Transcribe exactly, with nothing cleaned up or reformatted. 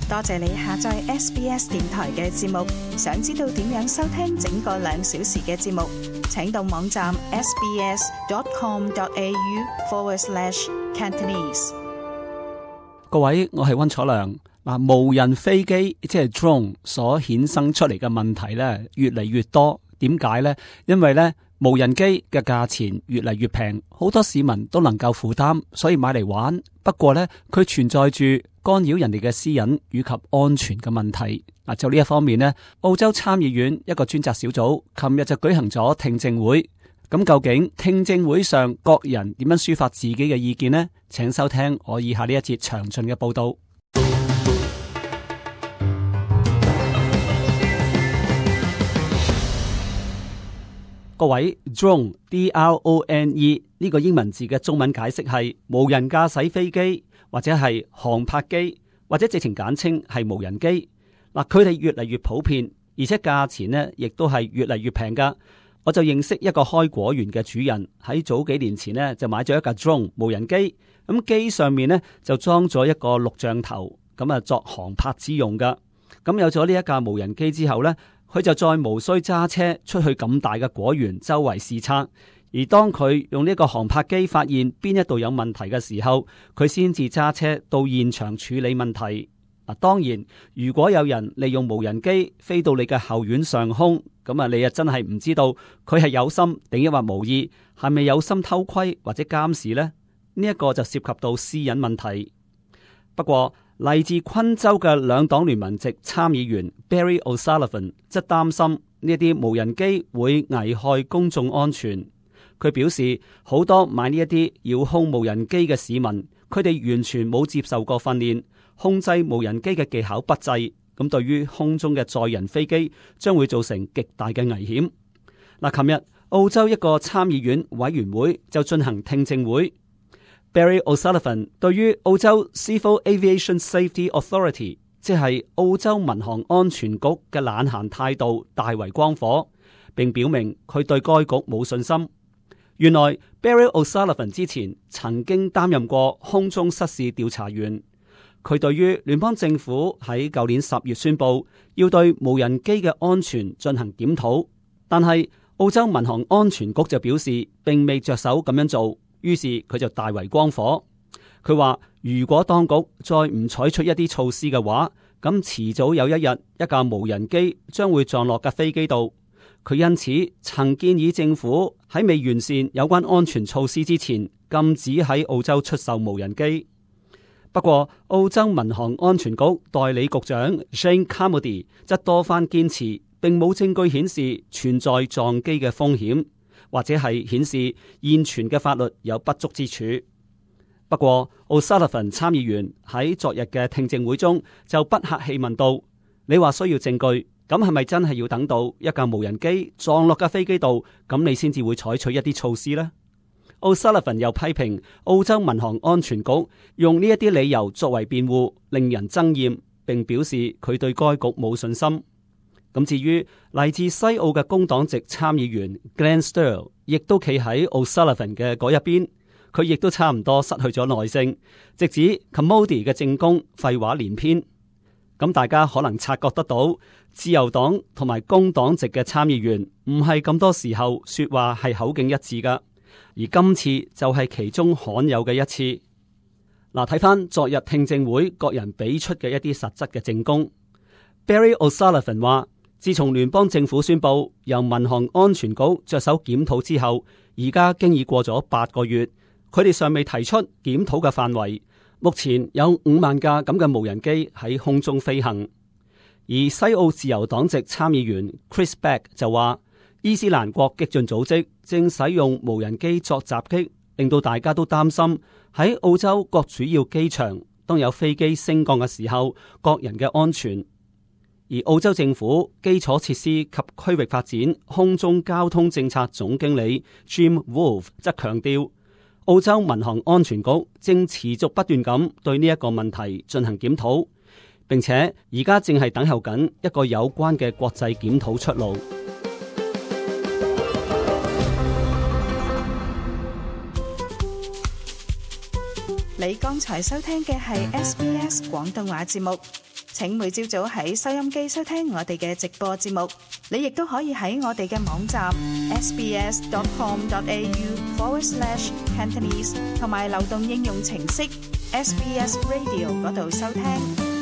多謝你下載 S B S 電台嘅節目。想知道點樣收聽整個兩小時嘅節目，請到網站 sbs.com.au forward slash Cantonese。 各位，我係溫楚良。嗱，無人飛機即係 drone 所衍生出嚟嘅問題咧，越嚟越多。點解呢？因為咧，無人機嘅價錢越嚟越平，好多市民都能夠負擔，所以買嚟玩。不過咧，佢存在住干擾人哋嘅私隱以及安全嘅問題。嗱，就呢一方面呢，澳洲參議院一個專責小組琴日就舉行咗聽證會。咁究竟聽證會上各人點樣抒發自己嘅意見呢？請收聽我以下呢一節詳盡嘅報道。各位 drone D R O N E 呢個英文字嘅中文解釋係無人駕駛飛機，或者係航拍機，或者直情簡稱係無人機。嗱，佢哋越嚟越普遍，而且價錢呢亦都係越嚟越平噶。我就認識一個開果園嘅主人，喺早幾年前呢就買咗一架 drone 無人機，咁機上面呢就裝咗一個錄像頭，咁啊作航拍之用噶。咁有咗呢一架無人機之後呢，佢就再無需揸車出去咁大嘅果園周圍視察，而當佢用呢個航拍機發現邊一度有問題嘅時候，佢先至揸車到現場處理問題。嗱，當然如果有人利用無人機飛到你嘅後院上空，咁啊你啊真係唔知道佢係有心定抑或無意，係咪有心偷窺或者監視呢？呢一個就涉及到私隱問題。不過嚟自昆州嘅兩黨聯盟籍參議員 Barry O'Sullivan 則擔心呢啲無人機會危害公眾安全。佢表示，好多買呢一啲遙控無人機嘅市民，佢哋完全冇接受過訓練，控制無人機嘅技巧不濟，咁對於空中嘅載人飛機將會造成極大嘅危險。嗱，琴日澳洲一個參議院委員會就進行聽證會。Barry O'Sullivan 對於澳洲 Civil Aviation Safety Authority， 即係澳洲民航安全局嘅懶閒態度大為光火，並表明佢對該局冇信心。原來 Barry O'Sullivan 之前曾經擔任過空中失事調查員，佢對於聯邦政府喺舊年十月宣布要對無人機嘅安全進行檢討，但係澳洲民航安全局就表示並未着手咁樣做。於是佢就大為光火，佢話如果當局再唔採取一啲措施嘅話，咁遲早有一日一架無人機將會撞落架飛機度。佢因此曾建議政府喺未完善有關安全措施之前，禁止喺澳洲出售無人機。不過澳洲民航安全局代理局長 Shane Carmody 則多番堅持，並冇證據顯示存在撞機嘅風險，或者係顯示現存嘅法律有不足之處。不過，O'Sullivan 參議員喺昨日嘅聽證會中就不客氣問道：你話需要證據，咁係咪真係要等到一架無人機撞落架飛機度，咁你先至會採取一啲措施呢？ O'Sullivan 又批評澳洲民航安全局用呢一啲理由作為辯護，令人憎厭，並表示佢對該局冇信心。咁至於嚟自西澳嘅工黨籍參議員 Glenn Sterle 亦都企喺 O'Sullivan 嘅嗰一邊，佢亦都差唔多失去咗耐性，直指 Commodity 嘅證供廢話連篇。咁大家可能察覺得到，自由黨同埋工黨籍嘅參議員唔係咁多時候說話係口徑一致噶，而今次就係其中罕有嘅一次。嗱，睇翻昨日聽證會各人俾出嘅一啲實質嘅證供。Barry O'Sullivan 話，自從聯邦政府宣布由民航安全局着手檢討之後，而家經已過咗八個月，佢哋尚未提出檢討嘅範圍。目前有五萬架咁嘅無人機喺空中飛行。而西澳自由黨籍參議員 Chris Beck 就話，伊斯蘭國激進組織正使用無人機作襲擊，令到大家都擔心喺澳洲各主要機場當有飛機升降嘅時候，各人嘅安全。而澳洲政府基礎設施及區域發展空中交通政策總經理 Jim Wolf 則強調，澳洲民航安全局正持續不斷咁對呢一個問題進行檢討，並且而家正係等候緊一個有關嘅國際檢討出爐。 你剛才收聽嘅係 S B S 廣東話節目。 請每朝早喺收音機收聽我哋嘅直播節目。你亦都可以喺我哋嘅網站 sbs.com.au forward slash Cantonese 同埋流動應用程式 S B S Radio 嗰度收聽。